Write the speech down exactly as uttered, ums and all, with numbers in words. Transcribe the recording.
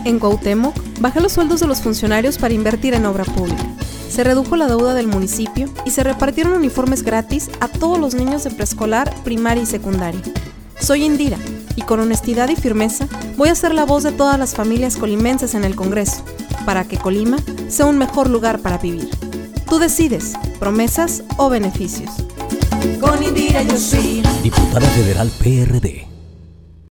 En Cuauhtémoc, bajé los sueldos de los funcionarios para invertir en obra pública. Se redujo la deuda del municipio y se repartieron uniformes gratis a todos los niños de preescolar, primaria y secundaria. Soy Indira y con honestidad y firmeza voy a ser la voz de todas las familias colimenses en el Congreso, para que Colima sea un mejor lugar para vivir. Tú decides, promesas o beneficios. Con Indira yo sí. Diputada Federal P R D.